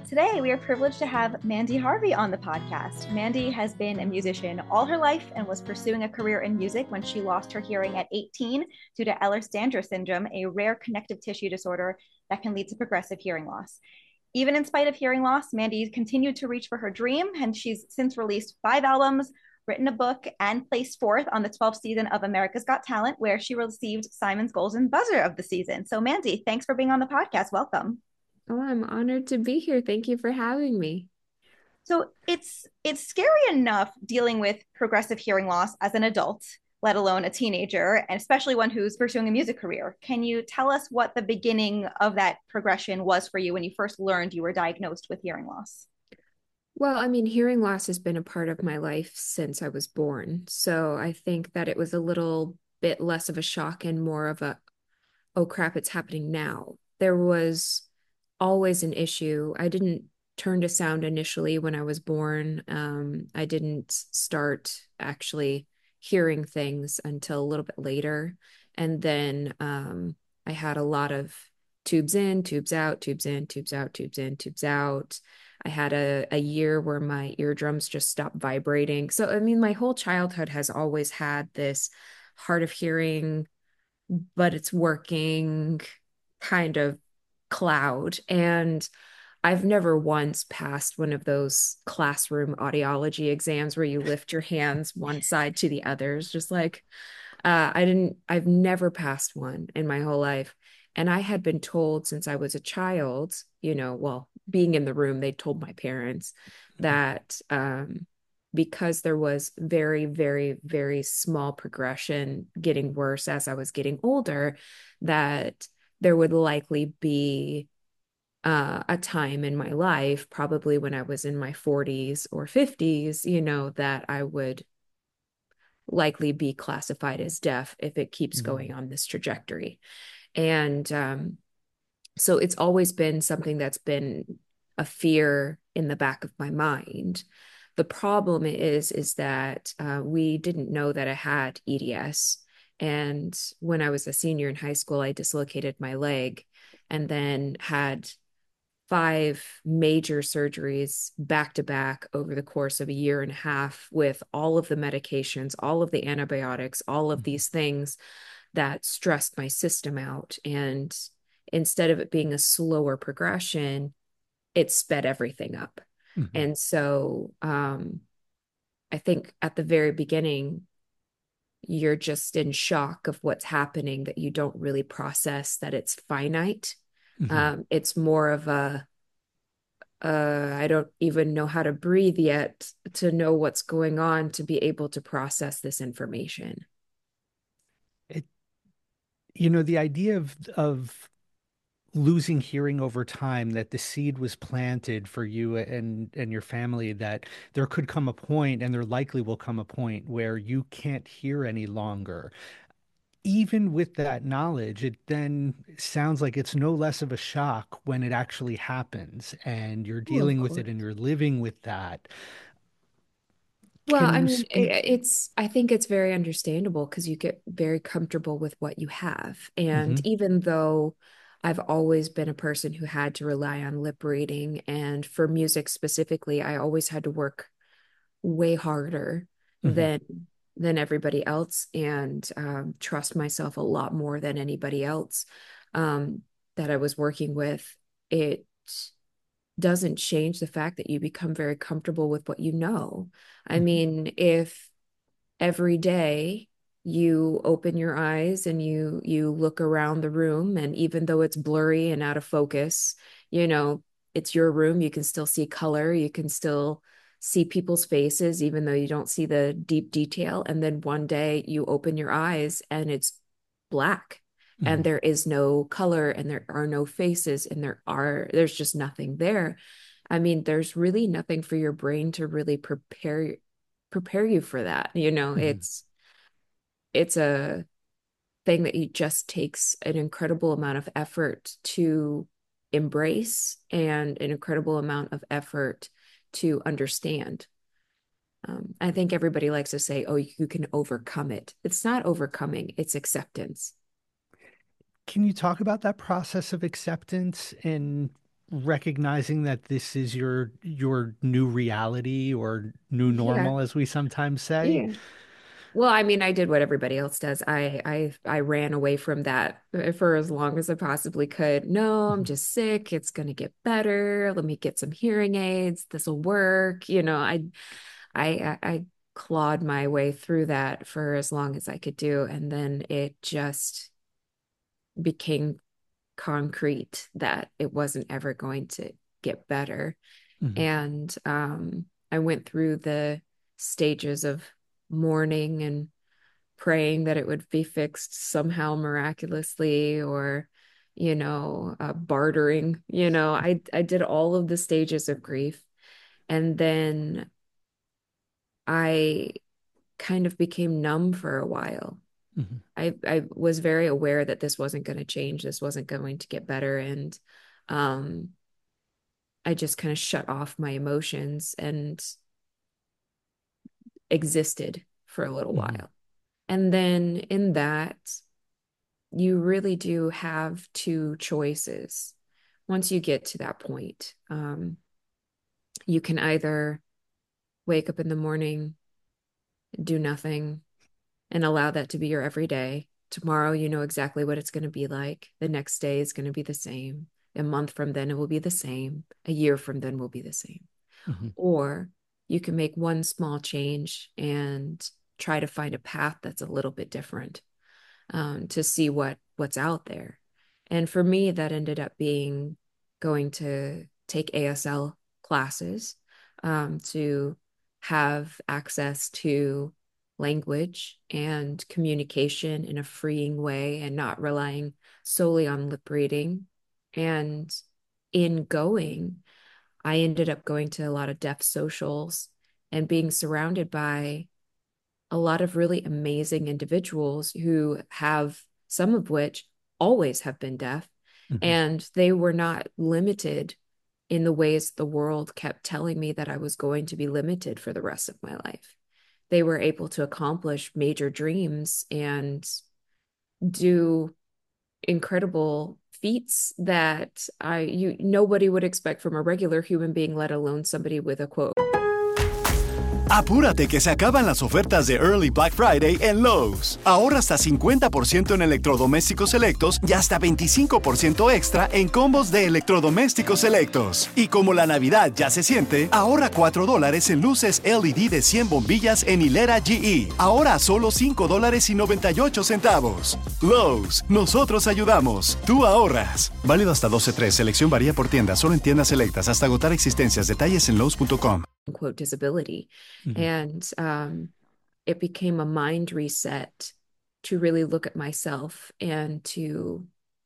Today, we are privileged to have Mandy Harvey on the podcast. Mandy has been a musician all her life and was pursuing a career in music when she lost her hearing at 18 due to Ehlers-Danlos syndrome, a rare connective tissue disorder that can lead to progressive hearing loss. Even in spite of hearing loss, Mandy continued to reach for her dream, and she's since released 5 albums, written a book, and placed fourth on the 12th season of America's Got Talent, where she received Simon's Golden Buzzer of the season. So, Mandy, thanks for being on the podcast. Welcome. Oh, I'm honored to be here. Thank you for having me. So it's scary enough dealing with progressive hearing loss as an adult, let alone a teenager, and especially one who's pursuing a music career. Can you tell us what the beginning of that progression was for you when you first learned you were diagnosed with hearing loss? Well, I mean, hearing loss has been a part of my life since I was born. So I think that it was a little bit less of a shock and more of a, oh crap, it's happening now. There was always an issue. I didn't turn to sound initially when I was born. I didn't start actually hearing things until a little bit later. And then I had a lot of tubes in, tubes out, tubes in, tubes out, tubes in, tubes out. I had a year where my eardrums just stopped vibrating. So, I mean, my whole childhood has always had this hard of hearing, but it's working kind of cloud. And I've never once passed one of those classroom audiology exams where you lift your hands one side to the others, just like I've never passed one in my whole life. And I had been told since I was a child, well, being in the room, they told my parents that because there was very, very, very small progression getting worse as I was getting older, that there would likely be a time in my life, probably when I was in my 40s or 50s, that I would likely be classified as deaf if it keeps Mm-hmm. going on this trajectory. And so it's always been something that's been a fear in the back of my mind. The problem is that we didn't know that I had EDS. And when I was a senior in high school, I dislocated my leg and then had 5 major surgeries back to back over the course of a year and a half with all of the medications, all of the antibiotics, all of these things that stressed my system out. And instead of it being a slower progression, it sped everything up. Mm-hmm. And so I think at the very beginning, you're just in shock of what's happening, that you don't really process that it's finite. Mm-hmm. It's more of I don't even know how to breathe yet to know what's going on to be able to process this information. It, the idea of losing hearing over time, that the seed was planted for you and your family, that there could come a point, and there likely will come a point where you can't hear any longer. Even with that knowledge, it then sounds like it's no less of a shock when it actually happens and you're Oh, of dealing with it and course. you're living with that. Well, Can I you mean, speak? I think it's very understandable because you get very comfortable with what you have. And Hmm. even though I've always been a person who had to rely on lip reading, and for music specifically, I always had to work way harder Hmm. than everybody else, and trust myself a lot more than anybody else um, that I was working with. It doesn't change the fact that you become very comfortable with what you know. I Hmm. mean, if every day you open your eyes and you look around the room, and even though it's blurry and out of focus, you know, it's your room, you can still see color, you can still see people's faces even though you don't see the deep detail, and then one day you open your eyes and it's black and Hmm. there is no color and there are no faces and there's just nothing there. I mean, there's really nothing for your brain to really prepare you for that. Hmm. It's a thing that it just takes an incredible amount of effort to embrace and an incredible amount of effort to understand. I think everybody likes to say, oh, you can overcome it. It's not overcoming, it's acceptance. Can you talk about that process of acceptance and recognizing that this is your new reality or new Yeah. normal, as we sometimes say? Yeah. Well, I mean, I did what everybody else does. I ran away from that for as long as I possibly could. No, I'm Mhm. just sick. It's gonna get better. Let me get some hearing aids. This will work. I clawed my way through that for as long as I could do, and then it just became concrete that it wasn't ever going to get better. Mhm. And I went through the stages of mourning and praying that it would be fixed somehow miraculously, or bartering. I did all of the stages of grief, and then I kind of became numb for a while. Mhm. I was very aware that this wasn't going to change, this wasn't going to get better, and um I just kind of shut off my emotions and existed for a little Mhm. while. And then in that, you really do have two choices once you get to that point. You can either wake up in the morning, do nothing, and allow that to be your everyday. Tomorrow, you know exactly what it's going to be like. The next day is going to be the same. A month from then, it will be the same. A year from then will be the same. Mhm. Or you can make one small change and try to find a path that's a little bit different, to see what's out there. And for me, that ended up being going to take ASL classes, to have access to language and communication in a freeing way and not relying solely on lip reading. And in going, I ended up going to a lot of deaf socials and being surrounded by a lot of really amazing individuals who have, some of which always have been deaf, Mhm. and they were not limited in the ways the world kept telling me that I was going to be limited for the rest of my life. They were able to accomplish major dreams and do incredible feats that nobody would expect from a regular human being, let alone somebody with a quote. Apúrate que se acaban las ofertas de Early Black Friday en Lowe's. Ahorra hasta 50% en electrodomésticos selectos y hasta 25% extra en combos de electrodomésticos selectos. Y como la Navidad ya se siente, ahorra $4 en luces LED de 100 bombillas en hilera GE. Ahora a solo $5.98. Lowe's, nosotros ayudamos, tú ahorras. Válido hasta 12/3. Selección varía por tienda, solo en tiendas selectas hasta agotar existencias. Detalles en lowes.com. Quote disability. Mhm. And it became a mind reset to really look at myself and to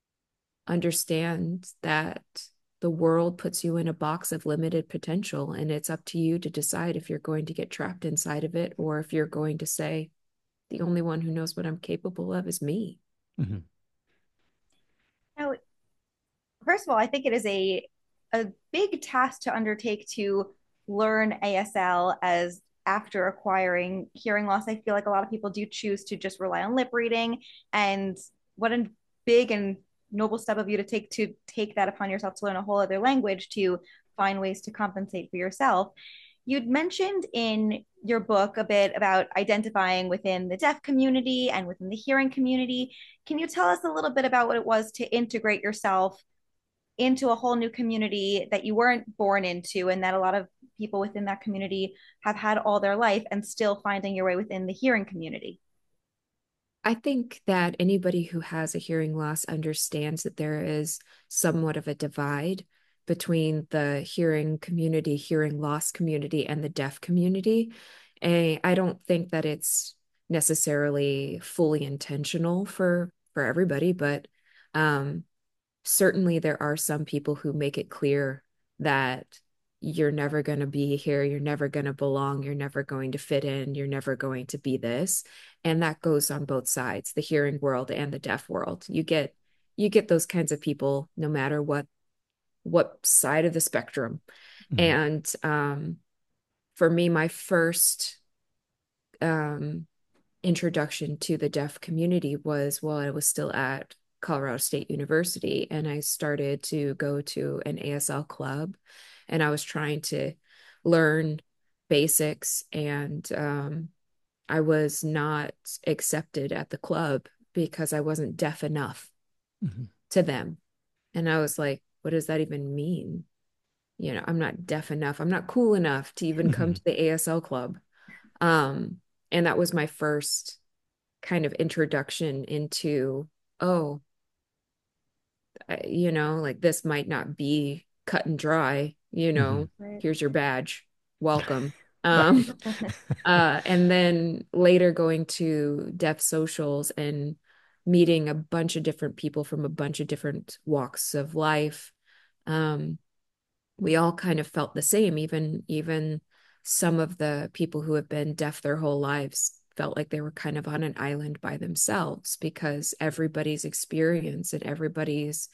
understand that the world puts you in a box of limited potential, and it's up to you to decide if you're going to get trapped inside of it or if you're going to say, the only one who knows what I'm capable of is me. Mhm. Now, first of all, I think it is a big task to undertake to learn ASL as after acquiring hearing loss. I feel like a lot of people do choose to just rely on lip reading, and what a big and noble step of you to take that upon yourself to learn a whole other language to find ways to compensate for yourself. You'd mentioned in your book a bit about identifying within the deaf community and within the hearing community. Can you tell us a little bit about what it was to integrate yourself into a whole new community that you weren't born into, and that a lot of people within that community have had all their life, and still finding your way within the hearing community? I think that anybody who has a hearing loss understands that there is somewhat of a divide between the hearing community, hearing loss community, and the deaf community. And I don't think that it's necessarily fully intentional for everybody, but um, certainly there are some people who make it clear that you're never going to be here, you're never going to belong, you're never going to fit in, you're never going to be this. And that goes on both sides, the hearing world and the deaf world. You get those kinds of people no matter what side of the spectrum. Mhm. And for me, my first um introduction to the deaf community was while I was still at Colorado State University, and I started to go to an ASL club, and I was trying to learn basics, and I was not accepted at the club because I wasn't deaf enough Mhm. to them. And I was like, what does that even mean? I'm not deaf enough. I'm not cool enough to even come Mhm. to the ASL club. Um, and that was my first kind of introduction into, oh, like this might not be cut and dry, Mhm. Right. here's your badge. Welcome. Right. Um, and then later going to deaf socials and meeting a bunch of different people from a bunch of different walks of life. Um, we all kind of felt the same. Even some of the people who have been deaf their whole lives felt like they were kind of on an island by themselves because everybody's experience and everybody's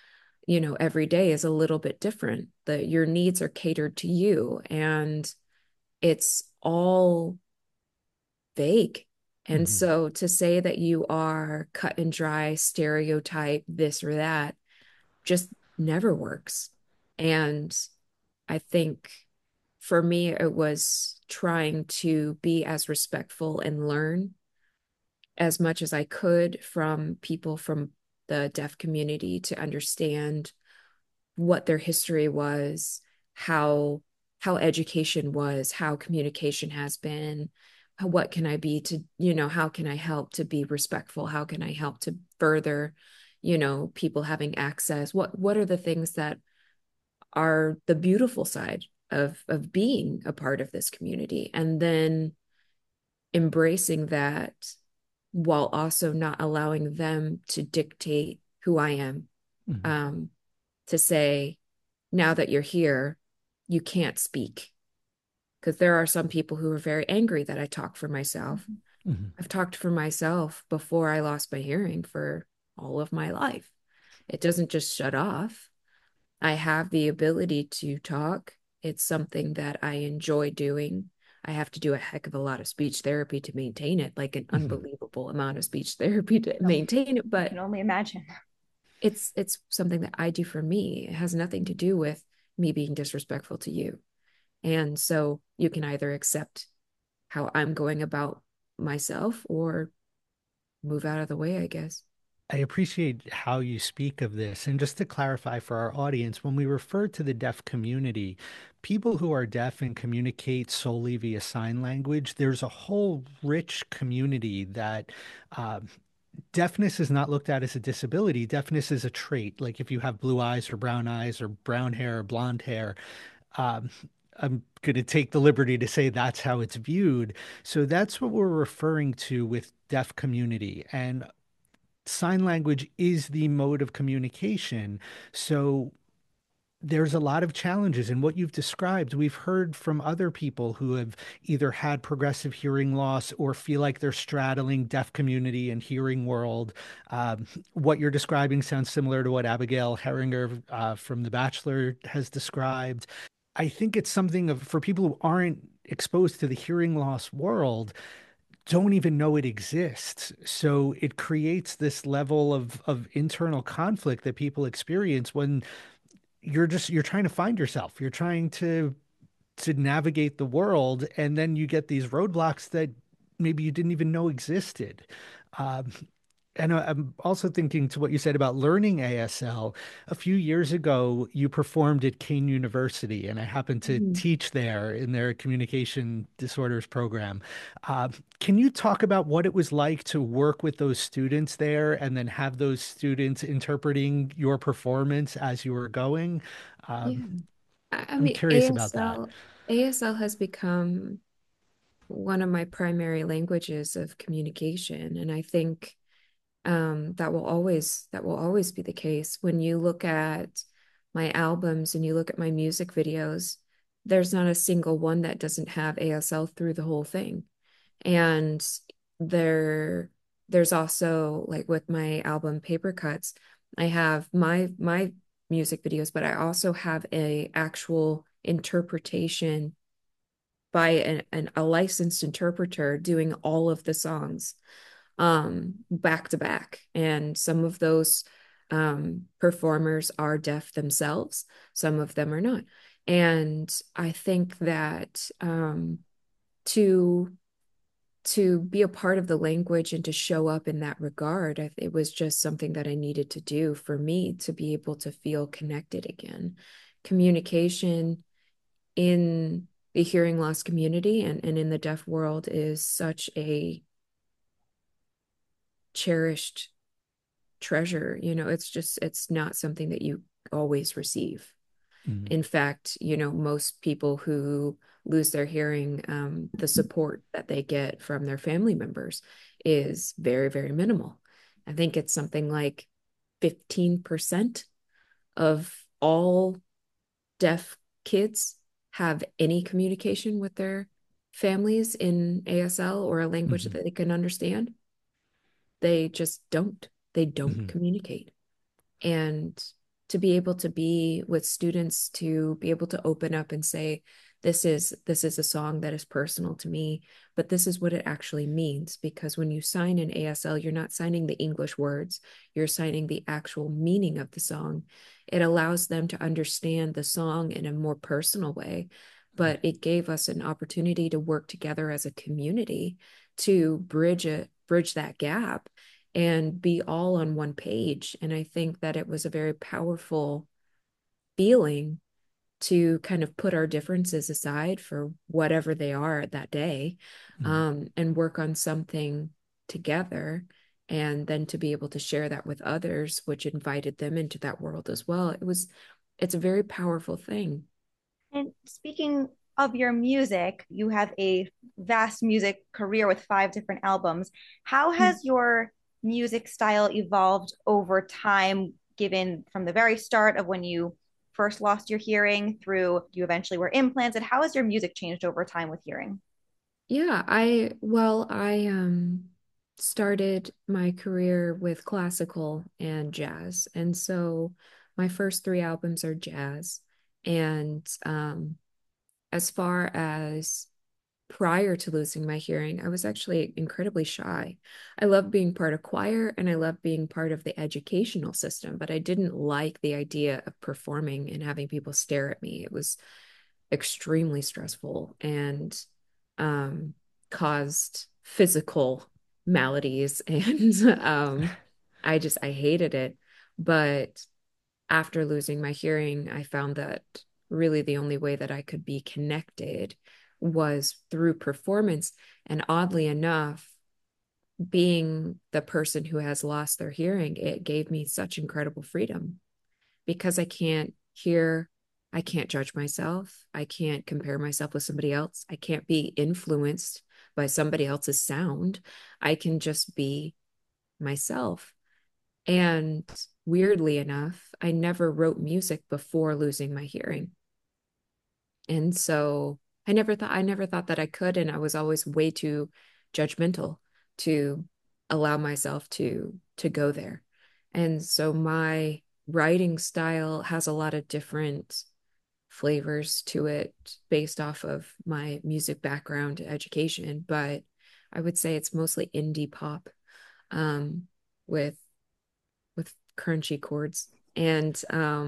every day is a little bit different. That your needs are catered to you, and it's all vague. And Mhm. so to say that you are cut and dry, stereotype, this or that, just never works. And I think for me, it was trying to be as respectful and learn as much as I could from people from the deaf community to understand what their history was, how education was, how communication has been, what can I be to, how can I help to be respectful? How can I help to further, people having access? What are the things that are the beautiful side of being a part of this community? And then embracing that while also not allowing them to dictate who I am. Mhm. Um, to say, now that you're here, you can't speak. Because there are some people who are very angry that I talk for myself. Mhm. I've talked for myself before I lost my hearing for all of my life. It doesn't just shut off. I have the ability to talk. It's something that I enjoy doing. I have to do a heck of a lot of speech therapy to maintain it, like an Mhm. unbelievable amount of speech therapy to maintain it. I But can only imagine. it's something that I do for me. It has nothing to do with me being disrespectful to you. And so you can either accept how I'm going about myself or move out of the way, I guess. I appreciate how you speak of this. And just to clarify for our audience, when we refer to the deaf community, people who are deaf and communicate solely via sign language, there's a whole rich community that deafness is not looked at as a disability. Deafness is a trait. Like if you have blue eyes or brown hair or blonde hair, um, I'm going to take the liberty to say that's how it's viewed. So that's what we're referring to with deaf community. And sign language is the mode of communication. So there's a lot of challenges in what you've described. We've heard from other people who have either had progressive hearing loss or feel like they're straddling deaf community and hearing world. What you're describing sounds similar to what Abigail Herringer from The Bachelor has described. I think it's something of for people who aren't exposed to the hearing loss world, don't even know it exists. So it creates this level of internal conflict that people experience when you're trying to find yourself. You're trying to navigate the world, and then you get these roadblocks that maybe you didn't even know existed. Um, and I'm also thinking to what you said about learning ASL. A few years ago, you performed at Kane University, and I happened to Mhm. teach there in their communication disorders program. Uh, can you talk about what it was like to work with those students there and then have those students interpreting your performance as you were going? Yeah. Um, I I'm mean, curious about that. ASL has become one of my primary languages of communication. And I think that will always be the case. When you look at my albums and you look at my music videos, there's not a single one that doesn't have ASL through the whole thing. And there there's also like with my album Paper Cuts, I have my music videos, but I also have a actual interpretation by a licensed interpreter doing all of the songs. back to back. And some of those performers are deaf themselves, some of them are not. And I think that to be a part of the language and to show up in that regard, it was just something that I needed to do for me to be able to feel connected again. Communication in the hearing loss community and in the deaf world is such a cherished treasure. It's not something that you always receive. Mhm. In fact, most people who lose their hearing, the support that they get from their family members is very, very minimal. I think it's something like 15% of all deaf kids have any communication with their families in ASL or a language Mhm. that they can understand. They just don't. They don't Mhm. communicate. And to be able to be with students, to be able to open up and say, this is a song that is personal to me, but this is what it actually means. Because when you sign an ASL, you're not signing the English words, you're signing the actual meaning of the song. It allows them to understand the song in a more personal way, but it gave us an opportunity to work together as a community to bridge that gap and be all on one page. And I think that it was a very powerful feeling to kind of put our differences aside for whatever they are that day, Mhm. and work on something together. And then to be able to share that with others, which invited them into that world as well. It's a very powerful thing. And speaking of your music, you have a vast music career with 5 different albums. How has your music style evolved over time, given from the very start of when you first lost your hearing through you eventually were implanted? How has your music changed over time with hearing? Yeah, I started my career with classical and jazz. And so my first 3 albums are jazz. And as far as prior to losing my hearing, I was actually incredibly shy. I love being part of choir and I love being part of the educational system, but I didn't like the idea of performing and having people stare at me. It was extremely stressful and um, caused physical maladies. And I hated it. But after losing my hearing, I found that really the only way that I could be connected was through performance. And oddly enough, being the person who has lost their hearing, it gave me such incredible freedom because I can't hear, I can't judge myself, I can't compare myself with somebody else, I can't be influenced by somebody else's sound. I can just be myself. And weirdly enough, I never wrote music before losing my hearing. And so I never thought that I could, and I was always way too judgmental to allow myself to go there. And so my writing style has a lot of different flavors to it based off of my music background education, but I would say it's mostly indie pop, um, with crunchy chords. And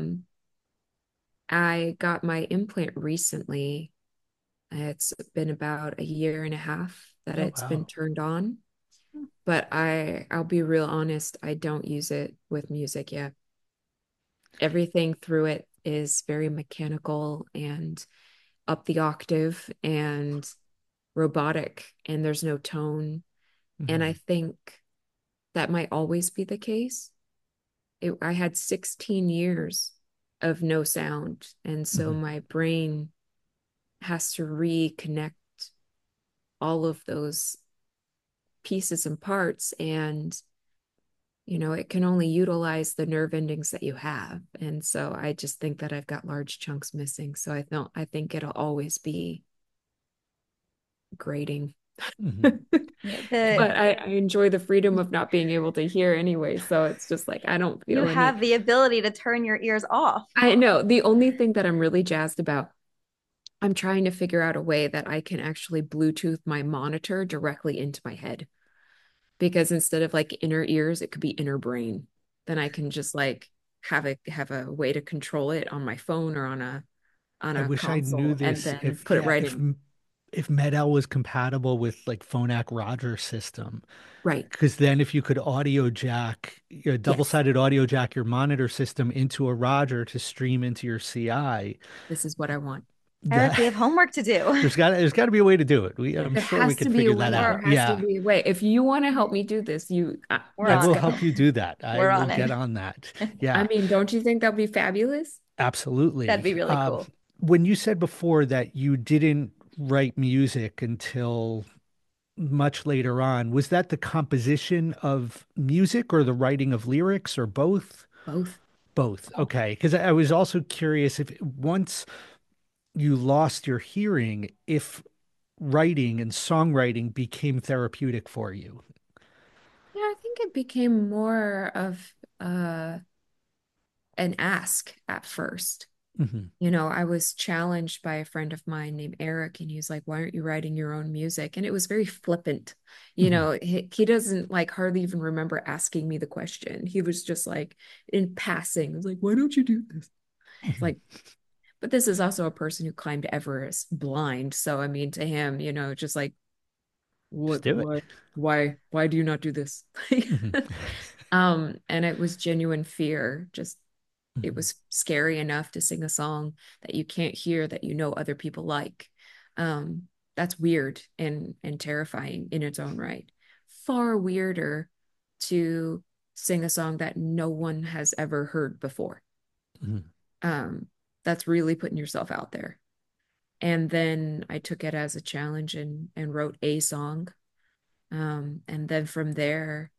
I got my implant recently. It's been about a year and a half that Oh, it's been wow. turned on, but I'll be real honest, I don't use it with music yet. Everything through it is very mechanical and up the octave and robotic, and there's no tone. And I Mhm. think that might always be the case. I had 16 years of no sound, and so Mhm. my brain has to reconnect all of those pieces and parts. And it can only utilize the nerve endings that you have. And so I just think that I've got large chunks missing. So I think it'll always be grating. Mhm. But Yeah, I enjoy the freedom of not being able to hear anyway. So it's just like I don't you feel any. have the ability to turn your ears off. I know the only thing that I'm really jazzed about, I'm trying to figure out a way that I can actually Bluetooth my monitor directly into my head. because instead of like inner ears, it could be inner brain. Then I can just like have a way to control it on my phone or on I a wish I knew console and this then if put it yeah, right in. if MED-EL was compatible with like Phonak Roger system. Right. Because then if you could audio jack, Yes. double-sided audio jack your monitor system into a Roger to stream into your CI, This is what I want. Eric, that we have homework to do. there's got to be a way to do it. I'm There sure we has to could be a figure that way. We're out. There has to Yeah, be a way. If you want to help me do this, we're I let's on will it. go. help you do that. I We're will on get it. on that. I Yeah, mean, don't you think that'd be fabulous? That'd absolutely. be really cool. When you said before that you didn't write music until much later on, was that the composition of music or the writing of lyrics or both? Both. Both. Okay. Because I was also curious if once you lost your hearing, if writing and songwriting became therapeutic for you. Yeah, I think it became more of uh an ask at first. Hmm. I was challenged by a friend of mine named Eric, and he was like, "Why aren't you writing your own music?" And it was very flippant. Hmm. He doesn't like hardly even remember asking me the question. He was just like in passing, it was like, "Why don't you do this?" It's Hmm. like, but this is also a person who climbed Everest blind. So I mean, to him, just like, Just what, do it. why do you not do this? Hmm. And it was genuine fear, just it Hmm. was scary enough to sing a song that you can't hear that other people like. That's weird and terrifying in its own right. Far weirder to sing a song that no one has ever heard before. Hmm. Um, that's really putting yourself out there. And then I took it as a challenge and wrote a song. And then from there,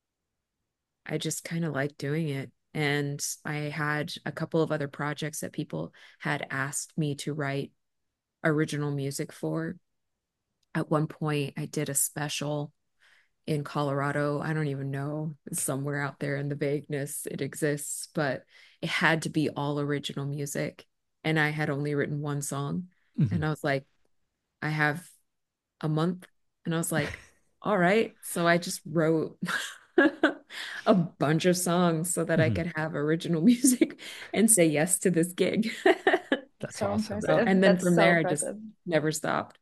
I just kind of liked doing it. And I had a couple of other projects that people had asked me to write original music for. At one point, I did a special in Colorado. I don't even know, somewhere out there in the vagueness it exists, but it had to be all original music. And I had only written one song. Hmm. And I was like, I have a month. And I was like, all right. So I just wrote a bunch of songs so that I Hmm. could have original music and say yes to this gig. That's So awesome. So, impressive. and then That's from so there, I just impressive. never stopped.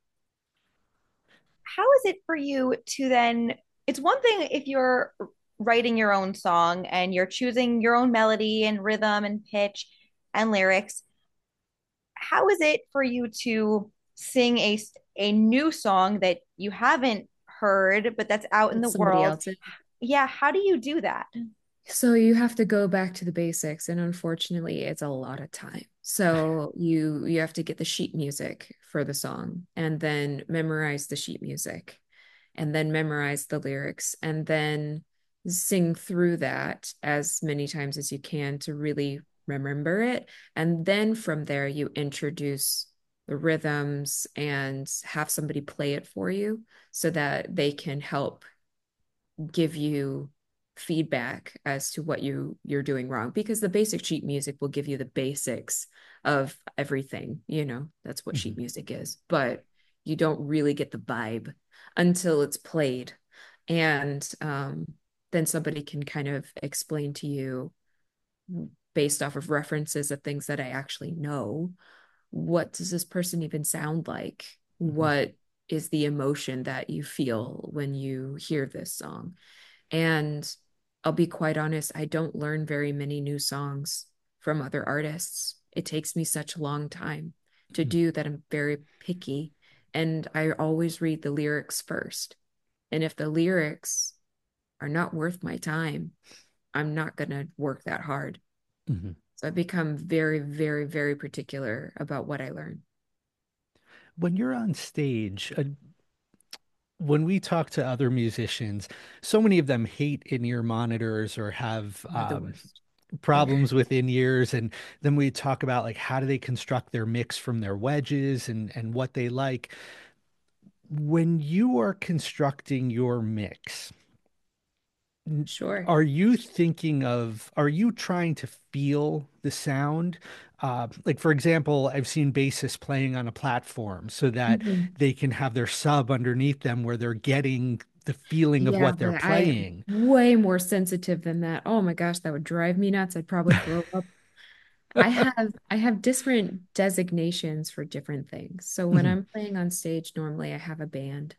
How is it for you to then, it's one thing if you're writing your own song and you're choosing your own melody and rhythm and pitch and lyrics. How is it for you to sing a new song that you haven't heard, but that's out in That the somebody world? else. Yeah, how do you do that? So you have to go back to the basics, and unfortunately, it's a lot of time. So you have to get the sheet music for the song, and then memorize the sheet music, and then memorize the lyrics, and then sing through that as many times as you can to really remember it. And then from there, you introduce the rhythms and have somebody play it for you so that they can help give you feedback as to what you're doing wrong, because the basic sheet music will give you the basics of everything. That's what sheet Hmm. music is, but you don't really get the vibe until it's played. And then somebody can kind of explain to you, based off of references of things that I actually know, what does this person even sound like? Hmm. What is the emotion that you feel when you hear this song? And I'll be quite honest, I don't learn very many new songs from other artists. It takes me such a long time to do that. I'm very picky. And I always read the lyrics first. And if the lyrics are not worth my time, I'm not going to work that hard. Hmm. So I've become very, very, very particular about what I learn. When you're on stage, when we talk to other musicians, so many of them hate in-ear monitors or have They're the worst. problems with in-ears, and then we talk about like how do they construct their mix from their wedges and what they like. When you are constructing your mix, Sure. are you trying to feel the sound? Like, for example, I've seen bassists playing on a platform so that Mhm. they can have their sub underneath them where they're getting the feeling of Yeah, what they're but I am playing. way more sensitive than that. Oh my gosh, that would drive me nuts. I'd probably throw up. I have different designations for different things. So when Mhm. I'm playing on stage, normally I have a band.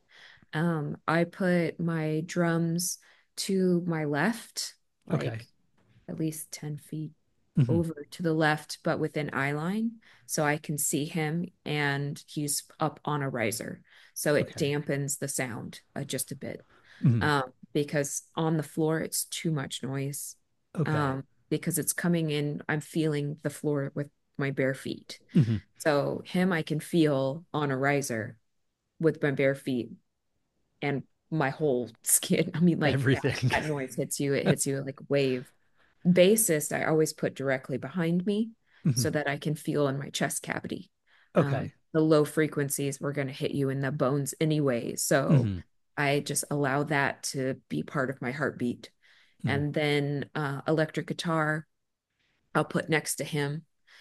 I put my drums to my left, Okay. like at least 10 feet Mhm. over to the left, but within eye line. So I can see him and he's up on a riser. So it Okay. dampens the sound just a bit. Mhm. Because on the floor, it's too much noise. Okay. Because it's coming in, I'm feeling the floor with my bare feet. Mhm. So him, I can feel on a riser with my bare feet and my whole skin. I mean, like Everything. that noise hits you, it hits you like a wave. Bassist, I always put directly behind me so Mhm. that I can feel in my chest cavity. Okay. The low frequencies were going to hit you in the bones anyway. So Mhm. I just allow that to be part of my heartbeat. Mhm. And then electric guitar, I'll put next to him.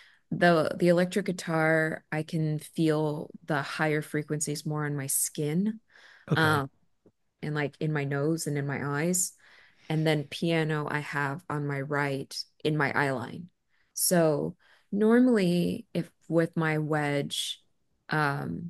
The electric guitar, I can feel the higher frequencies more on my skin, Okay. um, and like in my nose and in my eyes. And then piano I have on my right in my eye line. So normally if with my wedge, um,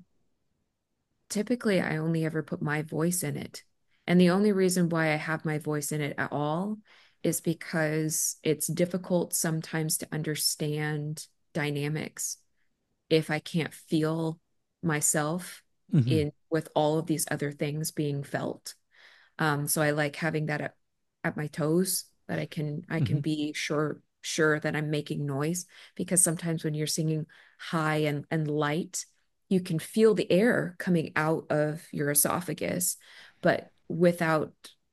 typically I only ever put my voice in it. And the only reason why I have my voice in it at all is because it's difficult sometimes to understand dynamics if I can't feel myself Mhm. in with all of these other things being felt. So I like having that at my toes that I can Mhm. be sure that I'm making noise because sometimes when you're singing high and light, you can feel the air coming out of your esophagus, but without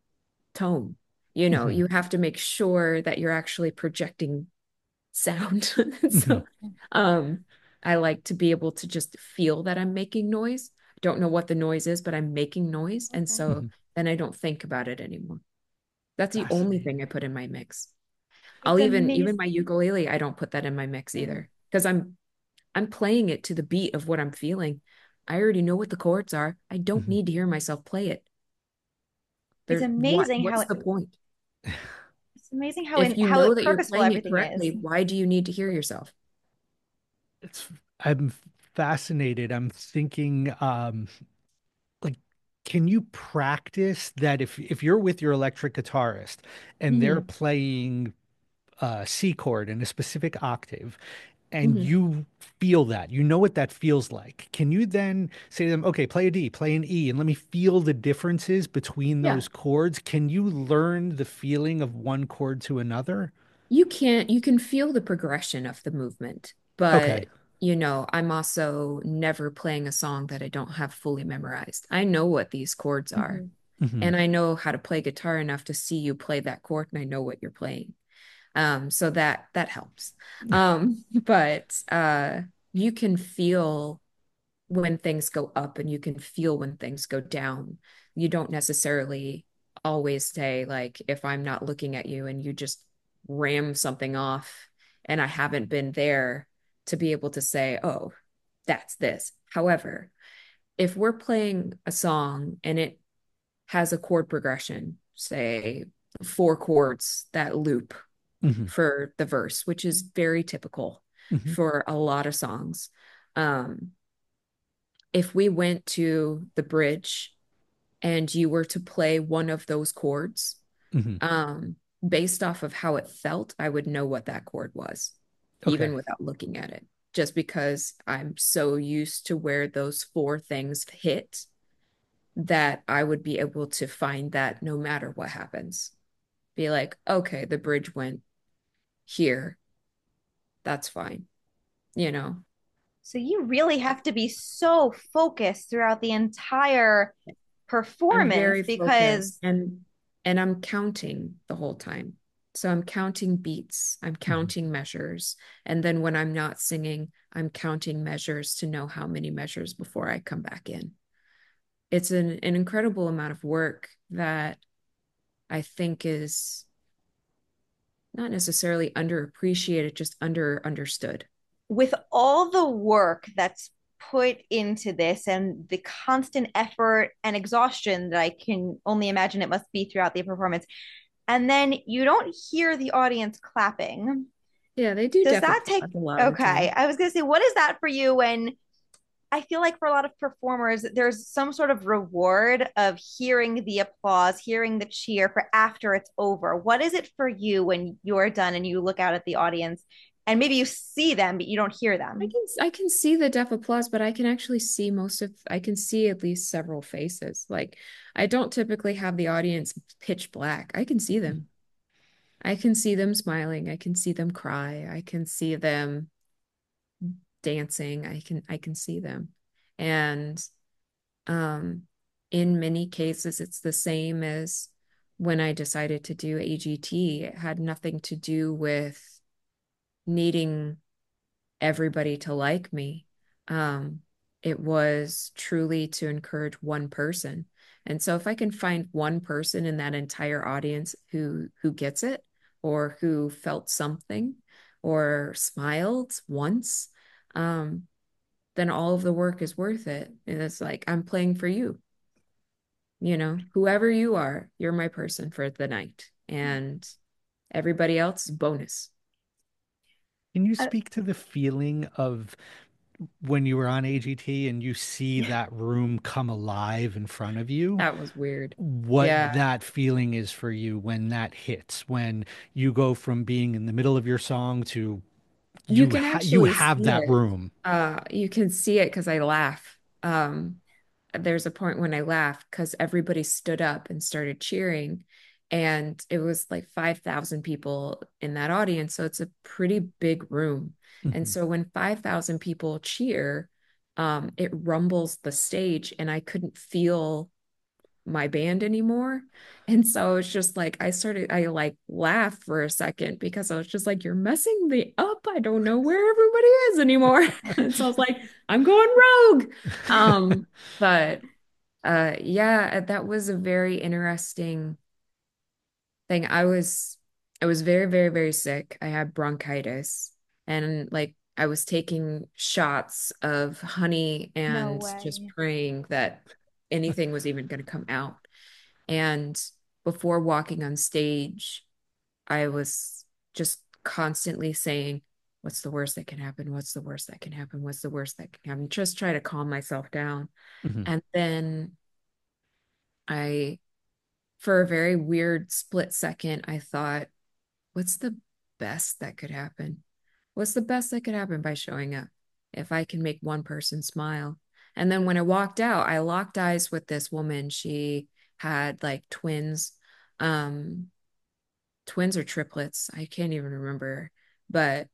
tone. Mhm. You have to make sure that you're actually projecting sound. Mhm. So um I like to be able to just feel that I'm making noise. Don't know what the noise is, but I'm making noise. And Okay. so Mhm. then I don't think about it anymore. That's the only thing I Fascinating. put in my mix. It's I'll even my amazing. ukulele, I don't put that in my mix Yeah. either. Because I'm playing it to the beat of what I'm feeling. I already know what the chords are. I don't Mhm. need to hear myself play it. It's There what amazing how what's the point? it's amazing If you how know that you're purposeful playing it everything is. correctly, why do you need to hear yourself? It's I'm fascinated. I'm thinking like can you practice that if you're with your electric guitarist and they're Mhm. playing a C chord in a specific octave and Mhm. you feel that, you know what that feels like. Can you then say to them, okay, play a D, play an E, and let me feel the differences between Yeah. those chords? Can you learn the feeling of one chord to another? You can feel the progression of the movement, Okay. but I'm also never playing a song that I don't have fully memorized. I know what these chords are, Mhm. Hmm. and I know how to play guitar enough to see you play that chord, and I know what you're playing. So that helps. But you can feel when things go up and you can feel when things go down. You don't necessarily always say, like, if I'm not looking at you and you just ram something off and I haven't been there to be able to say, oh, that's this. However, if we're playing a song and it has a chord progression, say 4 chords that loop Hmm. for the verse, which is very typical Hmm. for a lot of songs. Um, if we went to the bridge and you were to play one of those chords, Hmm. um, based off of how it felt, I would know what that chord was, even Okay. without looking at it, just because I'm so used to where those 4 things hit that I would be able to find that no matter what happens. Be like, okay, the bridge went here. That's fine, you know? So you really have to be so focused throughout the entire I'm performance very focused because and I'm counting the whole time. So I'm counting beats, I'm Hmm. counting measures, and then when I'm not singing, I'm counting measures to know how many measures before I come back in. It's an incredible amount of work that I think is not necessarily underappreciated, just understood. with all the work that's put into this and the constant effort and exhaustion that I can only imagine it must be throughout the performance. And then you don't hear the audience clapping. Yeah, they do Does deaf that take, applause a lot of the okay. time. I was going to say, what is that for you when I feel like for a lot of performers, there's some sort of reward of hearing the applause, hearing the cheer for after it's over. What is it for you when you're done and you look out at the audience and maybe you see them, but you don't hear them? I can see the deaf applause, but I can actually see I can see at least several faces. Like I don't typically have the audience pitch black. I can see them. I can see them smiling. I can see them cry. I can see them dancing. I can see them. And um in many cases it's the same as when I decided to do AGT. It had nothing to do with needing everybody to like me. Um, it was truly to encourage one person. And so if I can find one person in that entire audience who gets it or who felt something or smiled once, um, then all of the work is worth it. And it's like I'm playing for you. You know, whoever you are, you're my person for the night. And everybody else is bonus. Can you Uh, speak to the feeling of when you were on AGT and you see that room come alive in front of you? That was weird. What Yeah. that feeling is for you when that hits, when you go from being in the middle of your song to You can you actually have see that it. room. You can see it because I laugh. There's a point when I laughed because everybody stood up and started cheering, and it was like 5,000 people in that audience, so it's a pretty big room. And Mhm. so when 5,000 people cheer, it rumbles the stage, and I couldn't feel my band anymore. And so it's just like I like laughed for a second because I was just like, you're messing me up. I don't know where everybody is anymore. And so I was like, I'm going rogue. But yeah, that was a very interesting thing. I was very, very, very sick. I had bronchitis and like I was taking shots of honey no and just way. praying that anything was even going to come out. And before walking on stage, I was just constantly saying, what's the worst that can happen? What's the worst that can happen? What's the worst that can happen? Just try to calm myself down. Mhm. And then I, for a very weird split second, I thought, what's the best that could happen? What's the best that could happen by showing up? If I can make one person smile. And then when I walked out, I locked eyes with this woman. She had like twins, um, twins or triplets. I can't even remember. But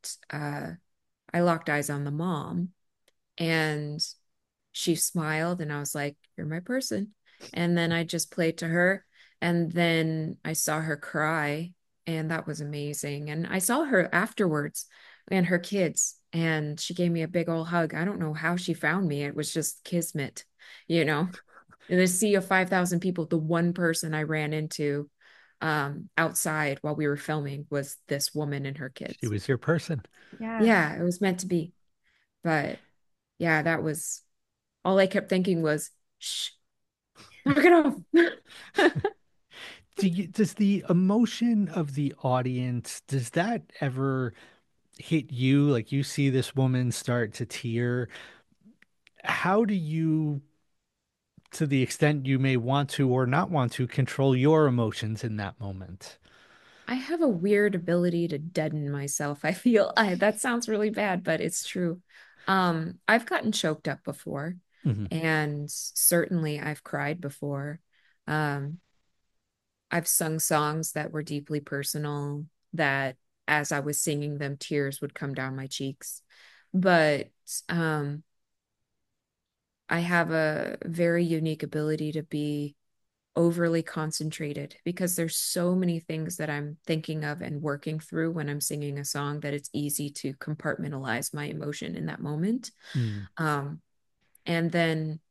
I locked eyes on the mom and she smiled and I was like, you're my person. And then I just played to her. And then I saw her cry, and that was amazing. And I saw her afterwards and her kids, and she gave me a big old hug. I don't know how she found me. It was just kismet, you know. In a sea of 5,000 people, the one person I ran into outside while we were filming was this woman and her She kids. was your person. Yeah. Yeah, it was meant to be. But yeah, that was all I kept thinking was, shh, knock it off. Does the emotion of the audience, does that ever hit you? Like you see this woman start to tear. How do you, to the extent you may want to or not want to, control your emotions in that moment? I have a weird ability to deaden myself. I feel that sounds really bad, but it's true. I've gotten choked up before, Hmm. and certainly I've cried before. Um, I've sung songs that were deeply personal that as I was singing them, tears would come down my cheeks. But um, I have a very unique ability to be overly concentrated because there's so many things that I'm thinking of and working through when I'm singing a song that it's easy to compartmentalize my emotion in that moment. Mm. Um, and then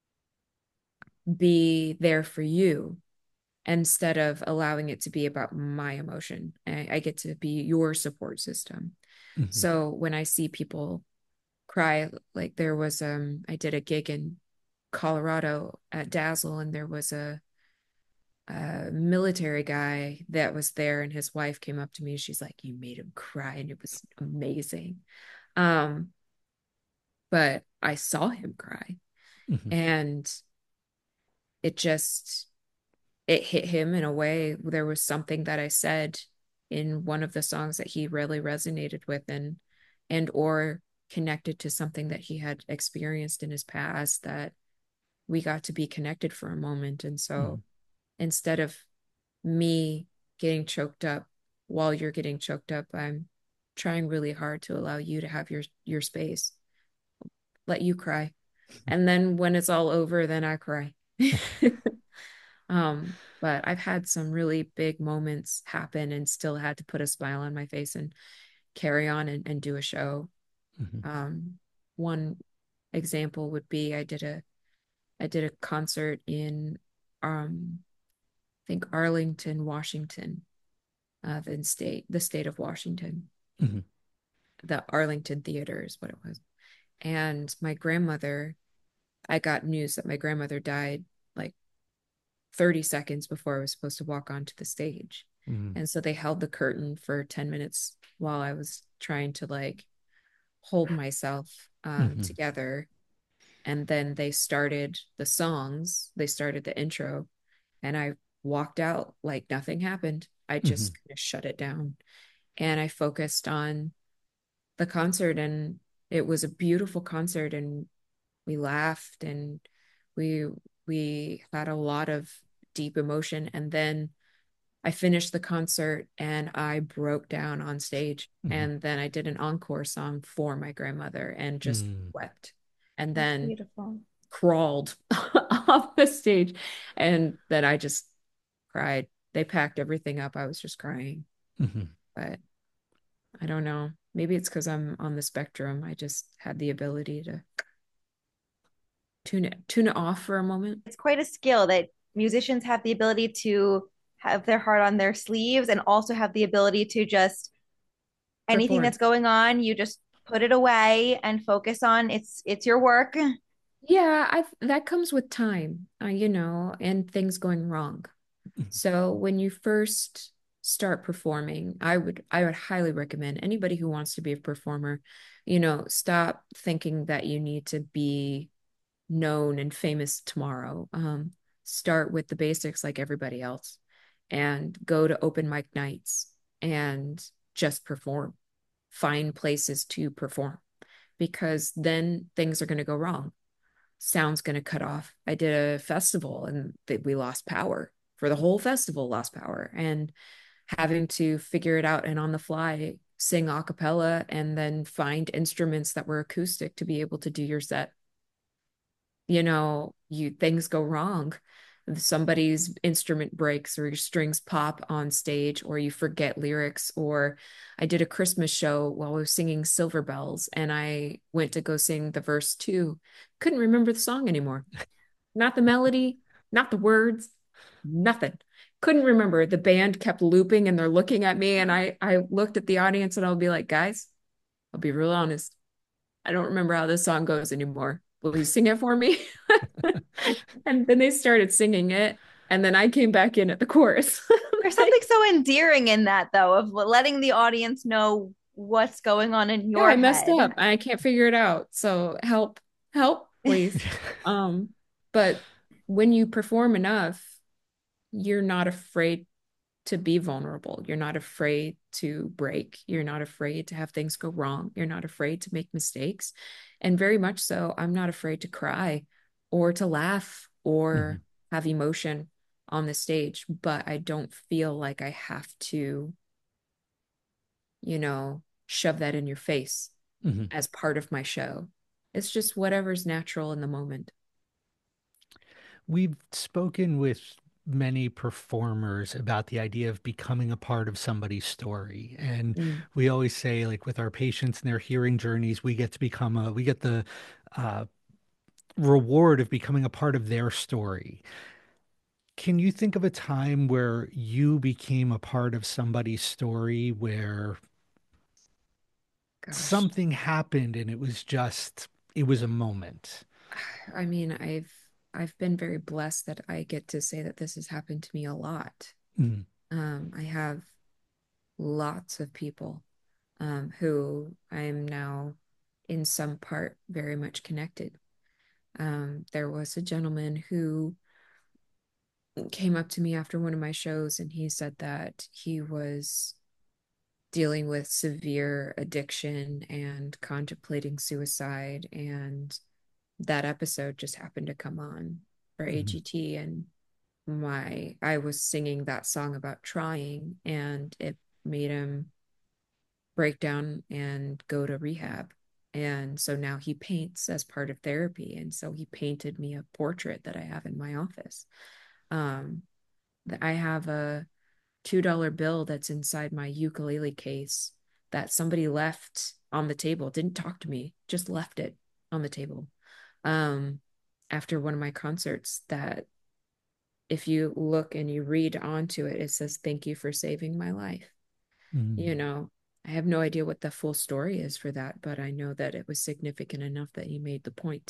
be there for you instead of allowing it to be about my emotion. I get to be your support system. Hmm. So when I see people cry. Like there was I did a gig in Colorado at Dazzle, and there was a military guy that was there, and his wife came up to me. She's like, "You made him cry," and it was amazing. Um, but I saw him cry, Mhm. and it just it hit him in a way. There was something that I said in one of the songs that he really resonated with, and or connected to something that he had experienced in his past, that we got to be connected for a moment. And so Mhm. instead of me getting choked up while you're getting choked up, I'm trying really hard to allow you to have your space, let you cry. And then when it's all over, then I cry. But I've had some really big moments happen and still had to put a smile on my face and carry on and do a show. Mhm. One example would be I did a concert in I think Arlington, Washington, the state of Washington. Mhm. The Arlington Theater is what it was. And my grandmother, I got news that my grandmother died like 30 seconds before I was supposed to walk onto the stage. Mhm. And so they held the curtain for 10 minutes while I was trying to like hold myself Mhm. together. And then they started the songs, they started the intro, and I walked out like nothing happened. I just Mhm. kind of shut it down and I focused on the concert, and it was a beautiful concert, and we laughed, and we we had a lot of deep emotion. And then I finished the concert and I broke down on stage, Mhm. and then I did an encore song for my grandmother and just Mhm. wept, and That's then beautiful. crawled off the stage, and then I just cried. They packed everything up. I was just crying. Mhm. But I don't know. Maybe it's because I'm on the spectrum. I just had the ability to tune it off for a moment. It's quite a skill that musicians have the ability to have their heart on their sleeves and also have the ability to just anything Perform. that's going on, you just put it away and focus on it's your work. Yeah, I that comes with time, and things going wrong. Mhm. So when you first start performing, I would highly recommend anybody who wants to be a performer, stop thinking that you need to be known and famous tomorrow. Start with the basics like everybody else and go to open mic nights and just perform. Find places to perform, because then things are going to go wrong. Sound's going to cut off. I did a festival and we lost power for the whole festival, lost power, and having to figure it out and on the fly sing a cappella and then find instruments that were acoustic to be able to do your set. You things go wrong. Somebody's instrument breaks or your strings pop on stage or you forget lyrics. Or I did a Christmas show while I was singing Silver Bells and I went to go sing the verse two. Couldn't remember the song anymore. Not the melody, not the words, nothing. Couldn't remember. The band kept looping and they're looking at me, and I looked at the audience and I'll be like, guys, I'll be real honest. I don't remember how this song goes anymore. Will you sing it for me? And then they started singing it. And then I came back in at the chorus. There's Like, something so endearing in that though, of letting the audience know what's going on in yeah, your I messed head. up. I can't figure it out. So help, please. Um, but when you perform enough, you're not afraid to be vulnerable. You're not afraid to break. You're not afraid to have things go wrong. You're not afraid to make mistakes. And very much so, I'm not afraid to cry or to laugh or Mhm. have emotion on the stage, but I don't feel like I have to, shove that in your face Mhm. as part of my show. It's just whatever's natural in the moment. We've spoken with many performers about the idea of becoming a part of somebody's story. And Mm. we always say, like with our patients and their hearing journeys, we get the uh, reward of becoming a part of their story. Can you think of a time where you became a part of somebody's story where gosh. something happened and it was a moment. I mean, I've been very blessed that I get to say that this has happened to me a lot. Mm, I have lots of people who I am now in some part very much connected. There was a gentleman who came up to me after one of my shows and he said that he was dealing with severe addiction and contemplating suicide. And that episode just happened to come on for mm, AGT. And I was singing that song about trying, and it made him break down and go to rehab. And so now he paints as part of therapy. And so he painted me a portrait that I have in my office. Um, I have a $2 bill that's inside my ukulele case that somebody left on the table, didn't talk to me, just left it on the table. Um, After one of my concerts, that if you look and you read onto it, it says, "Thank you for saving my life." You mm, know, I have no idea what the full story is for that, but I know that it was significant enough that he made the point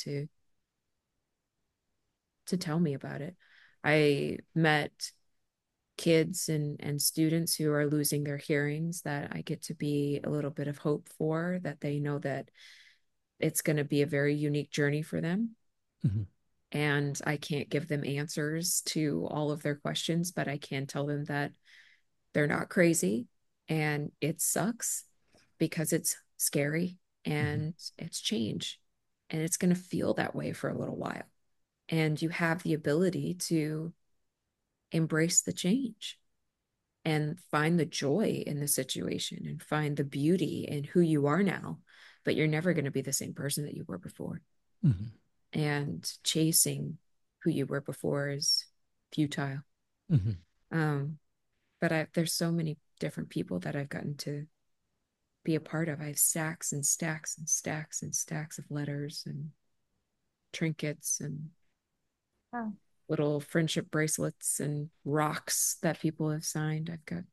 to tell me about it. I met kids and students who are losing their hearings that I get to be a little bit of hope for, that they know that it's going to be a very unique journey for them. mm, And I can't give them answers to all of their questions, but I can tell them that they're not crazy and it sucks because it's scary mm, and it's change and it's going to feel that way for a little while. And you have the ability to embrace the change and find the joy in the situation and find the beauty in who you are now. But you're never going to be the same person that you were before. mm, And chasing who you were before is futile. mm. Um, but there's so many different people that I've gotten to be a part of. I have stacks and stacks and stacks and stacks of letters and trinkets and Wow. little friendship bracelets and rocks that people have signed. I've got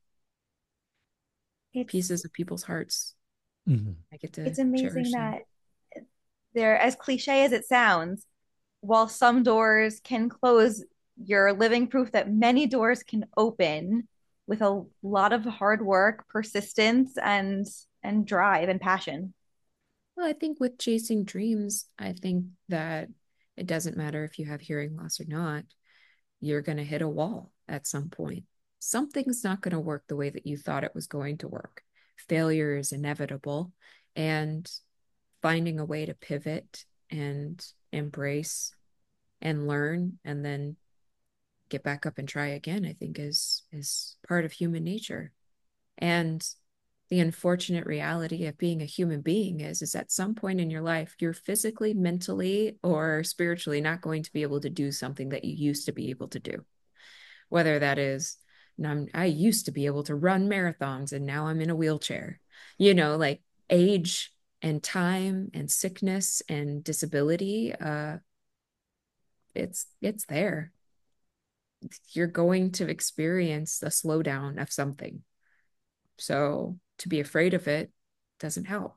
It's pieces of people's hearts. Mm. I get to it's amazing cherish them. that there, as cliche as it sounds, while some doors can close, you're living proof that many doors can open with a lot of hard work, persistence, and drive and passion. Well, I think with chasing dreams, I think that it doesn't matter if you have hearing loss or not, you're going to hit a wall at some point. Something's not going to work the way that you thought it was going to work. Failure is inevitable. And finding a way to pivot and embrace and learn and then get back up and try again, I think is part of human nature. And the unfortunate reality of being a human being is at some point in your life, you're physically, mentally, or spiritually not going to be able to do something that you used to be able to do. Whether that is, I used to be able to run marathons and now I'm in a wheelchair. Like age and time and sickness and disability, it's there. You're going to experience a slowdown of something. So to be afraid of it doesn't help.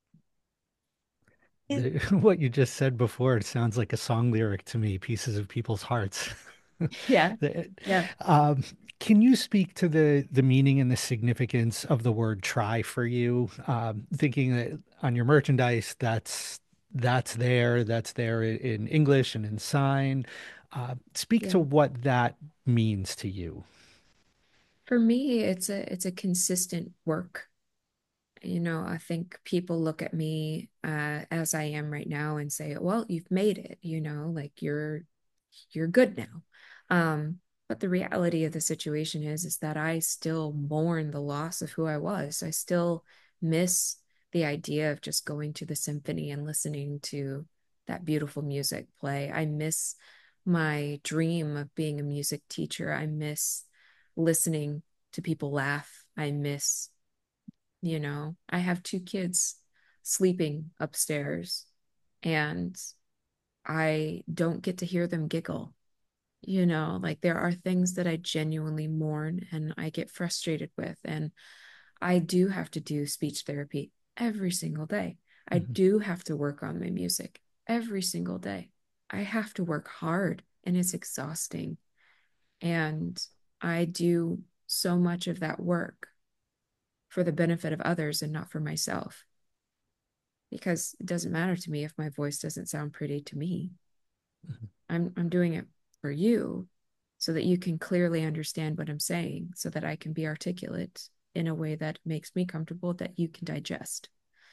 It, What you just said before, it sounds like a song lyric to me, Pieces of People's Hearts. Yeah. The- Yeah. Um, can you speak to the meaning and the significance of the word try for you? Thinking that on your merchandise, that's there in English and in sign. Speak to Yeah. what that means to you. For me, it's a consistent work. I think people look at me as I am right now and say, "Well, you've made it, like you're good now." Um, but the reality of the situation is that I still mourn the loss of who I was. I still miss the idea of just going to the symphony and listening to that beautiful music play. I miss my dream of being a music teacher. I miss listening to people laugh. I miss I have two kids sleeping upstairs and I don't get to hear them giggle. Like there are things that I genuinely mourn and I get frustrated with. And I do have to do speech therapy every single day. I do have to work on my music every single day. I have to work hard and it's exhausting. And I do so much of that work for the benefit of others and not for myself. Because it doesn't matter to me if my voice doesn't sound pretty to me. I'm doing it for you so that you can clearly understand what I'm saying, so that I can be articulate in a way that makes me comfortable, that you can digest.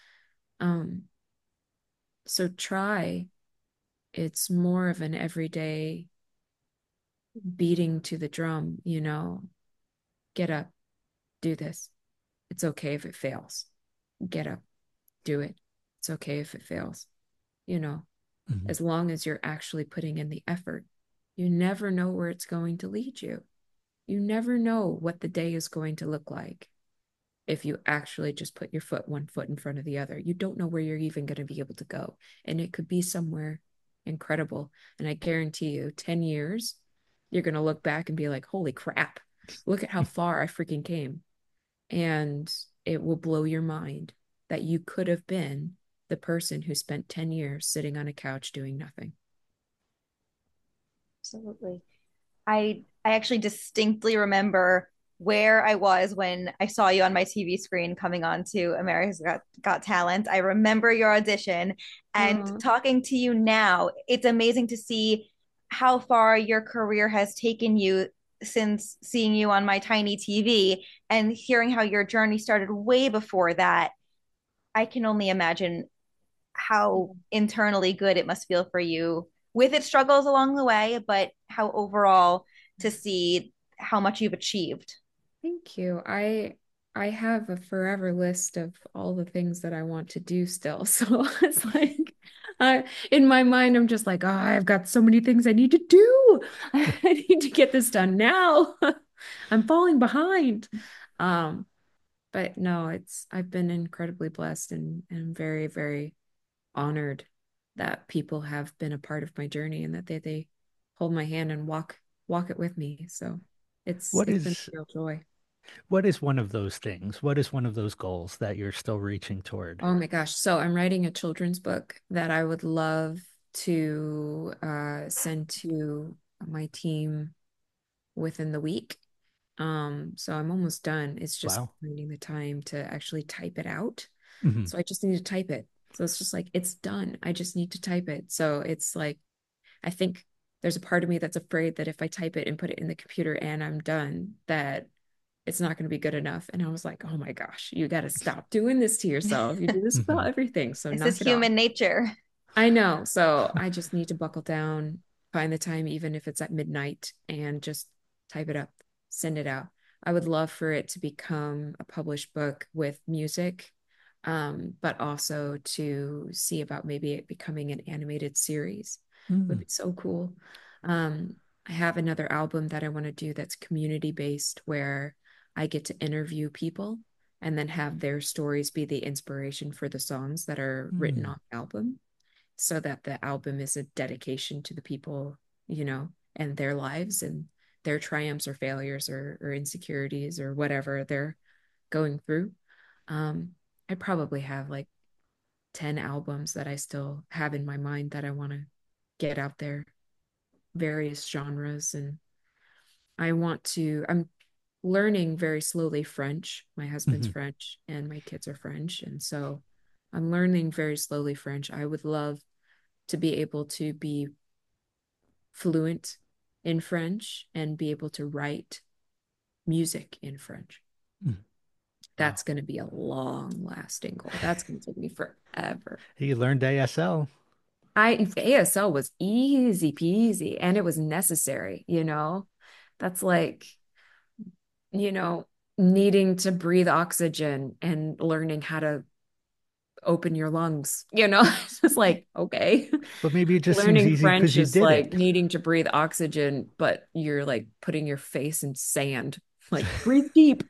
So try. It's more of an everyday beating to the drum, get up, do this. It's okay if it fails. Get up, do it. It's okay if it fails, as long as you're actually putting in the effort. You never know where it's going to lead you. You never know what the day is going to look like if you actually just put your one foot in front of the other. You don't know where you're even going to be able to go. And it could be somewhere incredible. And I guarantee you, 10 years, you're going to look back and be like, holy crap, look at how far I freaking came. And it will blow your mind that you could have been the person who spent 10 years sitting on a couch doing nothing. Absolutely. I actually distinctly remember where I was when I saw you on my TV screen coming on to America's Got Talent. I remember your audition, and talking to you now, it's amazing to see how far your career has taken you since seeing you on my tiny TV and hearing how your journey started way before that. I can only imagine how internally good it must feel for you with its struggles along the way, but how overall to see how much you've achieved. Thank you. I have a forever list of all the things that I want to do still. So it's like in my mind, I'm just like, oh, I've got so many things I need to do. I need to get this done now. I'm falling behind. But no, I've been incredibly blessed and very, very honored that people have been a part of my journey and that they hold my hand and walk it with me. So it's been a real joy. What is one of those things? What is one of those goals that you're still reaching toward? Oh my gosh. So I'm writing a children's book that I would love to send to my team within the week. So I'm almost done. It's just finding the time to actually type it out. So I just need to type it. So it's just like, it's done. I just need to type it. So it's like, I think there's a part of me that's afraid that if I type it and put it in the computer and I'm done, that it's not going to be good enough. And I was like, oh my gosh, you got to stop doing this to yourself. You do this about everything. So this is human nature. I know. So I just need to buckle down, find the time, even if it's at midnight, and just type it up, send it out. I would love for it to become a published book with music, but also to see about maybe it becoming an animated series. Would be so cool. I have another album that I want to do that's community based, where I get to interview people and then have their stories be the inspiration for the songs that are written on the album, so that the album is a dedication to the people, and their lives and their triumphs or failures or insecurities or whatever they're going through. I probably have like 10 albums that I still have in my mind that I want to get out there, various genres. And I'm learning very slowly French. My husband's French and my kids are French. And so I'm learning very slowly French. I would love to be able to be fluent in French and be able to write music in French. That's going to be a long lasting goal. That's going to take me forever. You learned ASL. ASL was easy peasy and it was necessary, That's like, needing to breathe oxygen and learning how to open your lungs, It's just like, okay. But maybe it just learning seems easy French because you is did like it. needing to breathe oxygen, but you're like putting your face in sand. Like, breathe deep.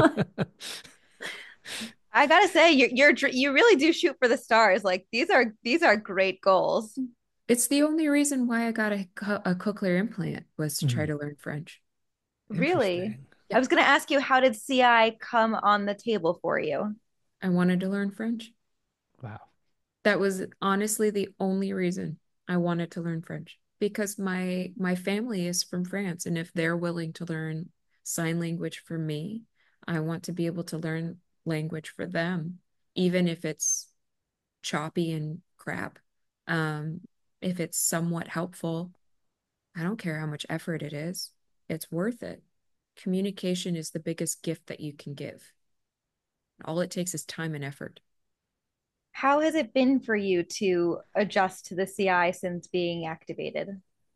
I gotta say, you really do shoot for the stars. Like these are great goals. It's the only reason why I got a cochlear implant, was to try to learn French. Really? I was gonna ask you, how did CI come on the table for you? I wanted to learn French. Wow. That was honestly the only reason I wanted to learn French, because my family is from France, and if they're willing to learn sign language for me, I want to be able to learn language for them, even if it's choppy and crap. Um, if it's somewhat helpful, I don't care how much effort it is. It's worth it. Communication is the biggest gift that you can give. All it takes is time and effort. How has it been for you to adjust to the CI since being activated?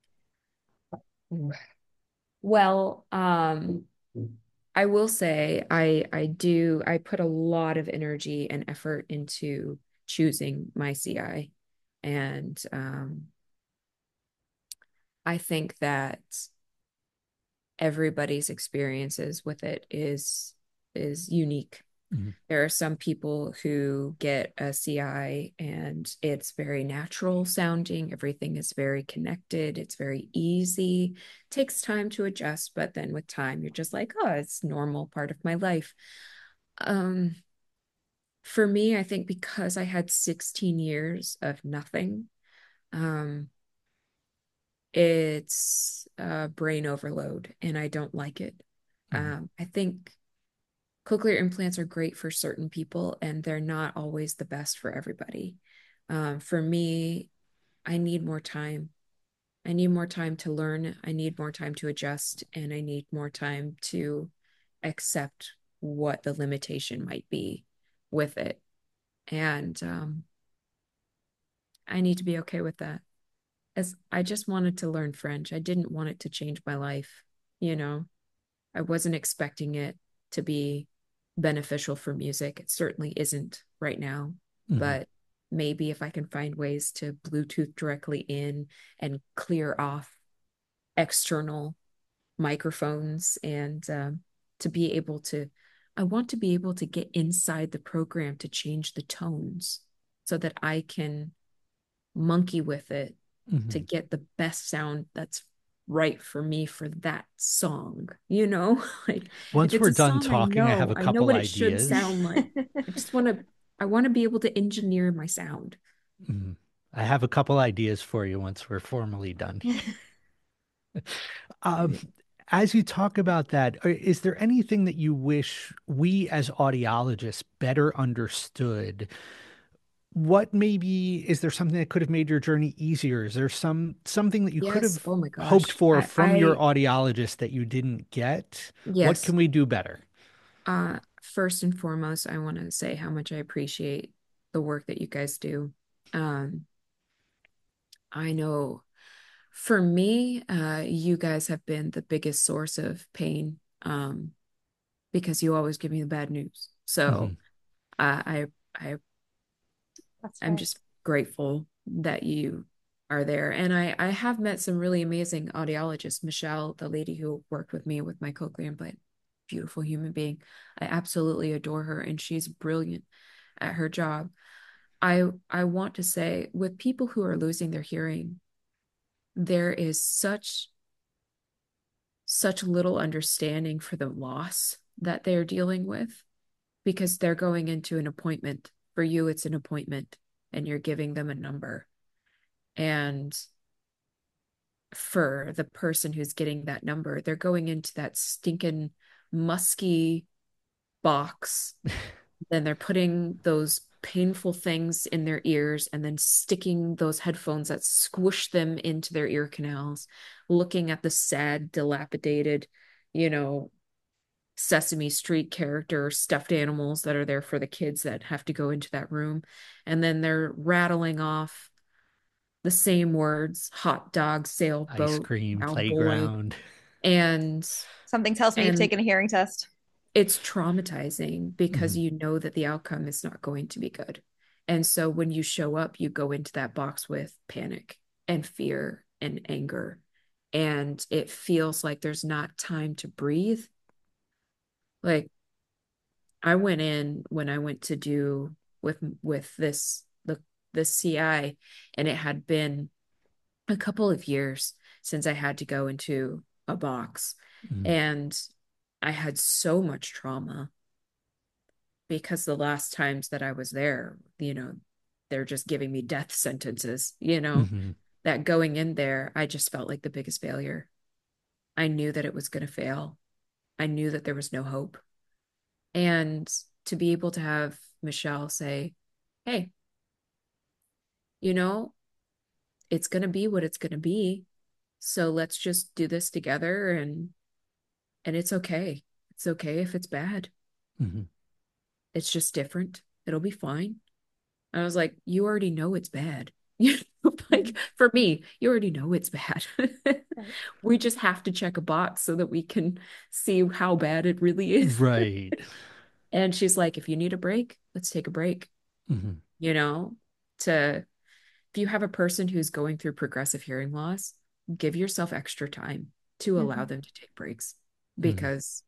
Well, I will say I put a lot of energy and effort into choosing my CI. And I think that everybody's experiences with it is unique. Mhm. There are some people who get a CI and it's very natural sounding. Everything is very connected. It's very easy. It takes time to adjust, but then with time, you're just like, oh, it's normal part of my life. Um, for me, I think because I had 16 years of nothing, um, it's brain overload and I don't like it. Mhm. I think cochlear implants are great for certain people and they're not always the best for everybody. For me, I need more time. I need more time to learn. I need more time to adjust, and I need more time to accept what the limitation might be with it. And I need to be okay with that. As I just wanted to learn French. I didn't want it to change my life, you know. I wasn't expecting it to be beneficial for music. It certainly isn't right now, Mhm. but maybe if I can find ways to Bluetooth directly in and clear off external microphones and to be able to, I want to be able to get inside the program to change the tones so that I can monkey with it to Mhm. get the best sound that's right for me for that song, you know? Like if Once it's we're a done song talking, I have a I know couple what it should ideas. sound like. I just want to I want to be able to engineer my sound. Mhm. I have a couple ideas for you once we're formally done here. Um, as you talk about that, is there anything that you wish we as audiologists better understood? What maybe is there something that could have made your journey easier? Is there something that you could Yes. have Oh my hoped gosh. for I from your I audiologist that you didn't get? What yes. can we do better? First and foremost, I want to say how much I appreciate the work that you guys do. Um, I know for me, you guys have been the biggest source of pain, because you always give me the bad news. So Mhm. I That's I'm fair. just grateful that you are there. And I have met some really amazing audiologists. Michelle, the lady who worked with me with my cochlear implant, beautiful human being. I absolutely adore her, and she's brilliant at her job. I want to say with people who are losing their hearing, there is such little understanding for the loss that they're dealing with because they're going into an appointment. For you, it's an appointment and you're giving them a number. And for the person who's getting that number, they're going into that stinking musky box. Then they're putting those painful things in their ears and then sticking those headphones that squish them into their ear canals, looking at the sad, dilapidated, you know, Sesame Street character stuffed animals that are there for the kids that have to go into that room. And then they're rattling off the same words: hot dog, Ice sailboat, cream, cowboy. playground. And Something tells me you've and taken a hearing test. it's traumatizing because Mhm. you know that the outcome is not going to be good. And so when you show up, you go into that box with panic and fear and anger. And it feels like there's not time to breathe. Like I went in when I went to do with this CI, and it had been a couple of years since I had to go into a box, Mhm. and I had so much trauma because the last times that I was there, they're just giving me death sentences, Hmm. that going in there, I just felt like the biggest failure. I knew that it was going to fail. I knew that there was no hope. And to be able to have Michelle say, hey, you know, it's going to be what it's going to be. So let's just do this together, and it's okay. It's okay if it's bad. Hmm. It's just different. It'll be fine. I was like, you already know it's bad. Like for me, you already know it's bad. Right. We just have to check a box so that we can see how bad it really is. Right. And she's like, if you need a break, let's take a break. Hmm. You know, to if you have a person who's going through progressive hearing loss, give yourself extra time to allow Mhm. them to take breaks, Hmm. because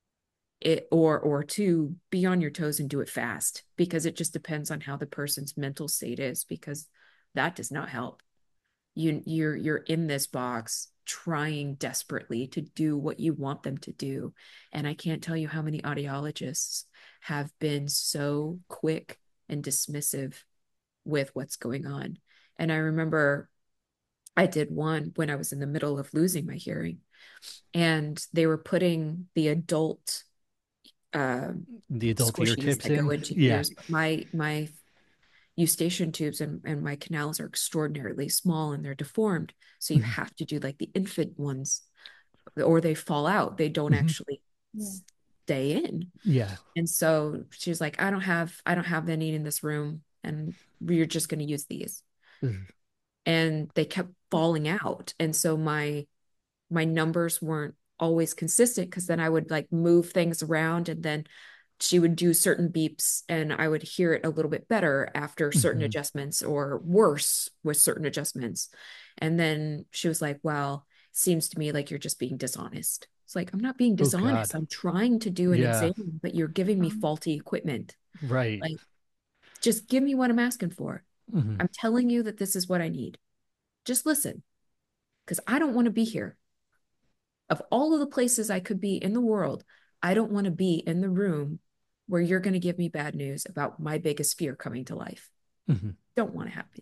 or to be on your toes and do it fast, because it just depends on how the person's mental state is, because that does not help. You're in this box trying desperately to do what you want them to do, and I can't tell you how many audiologists have been so quick and dismissive with what's going on. And I remember I did one when I was in the middle of losing my hearing, and they were putting the adult uh, The adult ear squishies tips that go in. into Yeah. ears. My eustachian tubes and my canals are extraordinarily small and they're deformed. So you Hmm. have to do like the infant ones, or they fall out. They don't Hmm. actually Yeah. stay in. Yeah. And so she's like, I don't have any in this room, and we're just going to use these. Mhm. And they kept falling out. And so my numbers weren't always consistent, because then I would like move things around, and then she would do certain beeps and I would hear it a little bit better after certain Mhm. adjustments, or worse with certain adjustments. And then she was like, well, seems to me like you're just being dishonest. It's like, I'm not being Oh dishonest. God. I'm trying to do an Yeah. exam, but you're giving me Um, faulty equipment. Right. Like, just give me what I'm asking for. Hmm. I'm telling you that this is what I need. Just listen, because I don't want to be here. Of all of the places I could be in the world, I don't want to be in the room where you're going to give me bad news about my biggest fear coming to life. Hmm. Don't want to happen.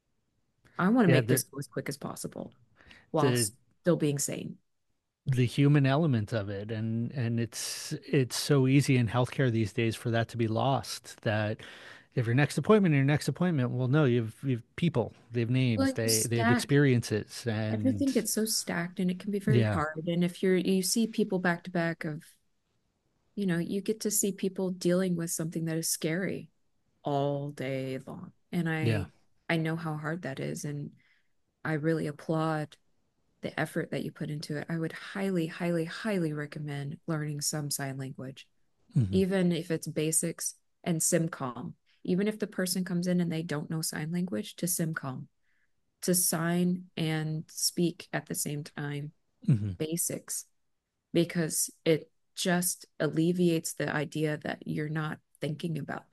I want to Yeah. make this go as quick as possible while The still being sane. the human element of it, and it's so easy in healthcare these days for that to be lost, that if your next appointment, well, no, you've people, they have names, Like, they have stacked. experiences, Everything and gets so stacked and it can be very yeah. hard. And if you see people back to back of, you get to see people dealing with something that is scary all day long. And Yeah. I know how hard that is. And I really applaud the effort that you put into it. I would highly, highly, highly recommend learning some sign language, Hmm. even if it's basics and SimCom. Even if the person comes in and they don't know sign language, to SimCom, to sign and speak at the same time, Hmm. basics, because it just alleviates the idea that you're not thinking about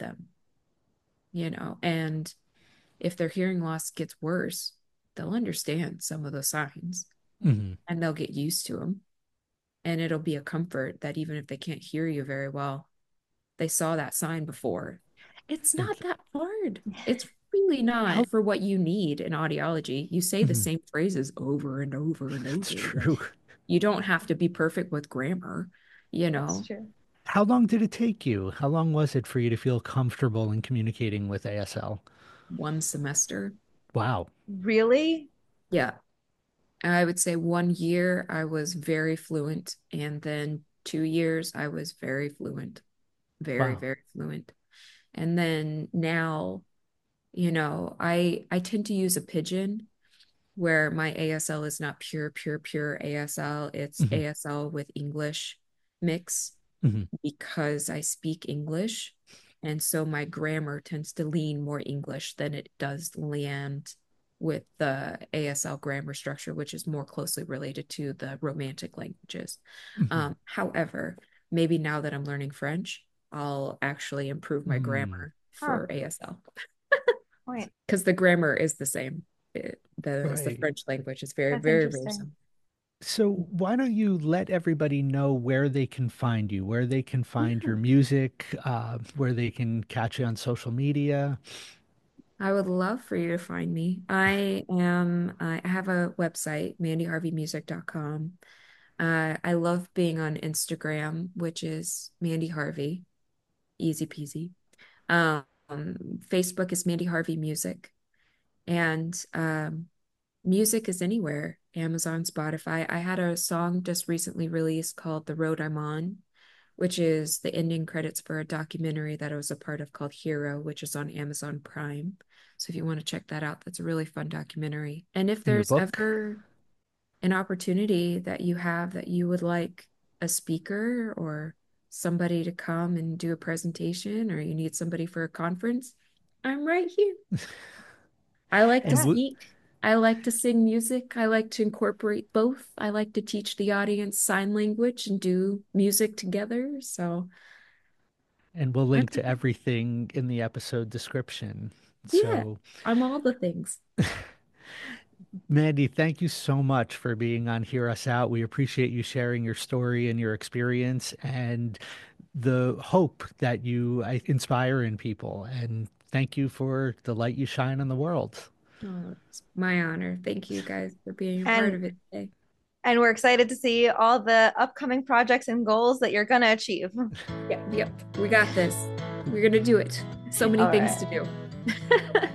them. And if their hearing loss gets worse, they'll understand some of the signs Hmm. and they'll get used to them. And it'll be a comfort that even if they can't hear you very well, they saw that sign before. It's not that hard. It's really not How for what you need in audiology. You say the Mhm. same phrases over and over and That's over again. true. You don't have to be perfect with grammar, you That's know, true. How long did it take you? How long was it for you to feel comfortable in communicating with ASL? one semester. Wow. Really? Yeah. I would say 1 year I was very fluent, and then 2 years I was very fluent, very, Wow. very fluent. And then now, I tend to use a pigeon where my ASL is not pure, pure, pure ASL. It's Hmm. ASL with English mix, Hmm. because I speak English. And so my grammar tends to lean more English than it does land with the ASL grammar structure, which is more closely related to the Romantic languages. Hmm. However, maybe now that I'm learning French, I'll actually improve my Mm. grammar Huh. for ASL, Wait, because the grammar is the same. As the Right. French language is very, that's very, very interesting. similar. So why don't you let everybody know where they can find you, where they can find your music, where they can catch you on social media? I would love for you to find me. I have a website, mandyharveymusic.com. I love being on Instagram, which is Mandy Harvey, easy peasy. Um, Facebook is Mandy Harvey Music, and music is anywhere. Amazon, Spotify. I had a song just recently released called The Road I'm On, which is the ending credits for a documentary that I was a part of called Hero, which is on Amazon Prime. So if you want to check that out, that's a really fun documentary. And if And your there's book? ever an opportunity that you have that you would like a speaker or somebody to come and do a presentation, or you need somebody for a conference, I'm right here. I like to And speak. I like to sing music. I like to incorporate both. I like to teach the audience sign language and do music together. So we'll I'm, link to everything in the episode description. yeah, So, I'm all the things. Mandy, thank you so much for being on Hear Us Out. We appreciate you sharing your story and your experience and the hope that you inspire in people. And thank you for the light you shine on the world. Oh, it's my honor. Thank you guys for being a part And of it today. and we're excited to see all the upcoming projects and goals that you're gonna achieve. Yep, yep. We got this. We're gonna do it. So many All things right. to do.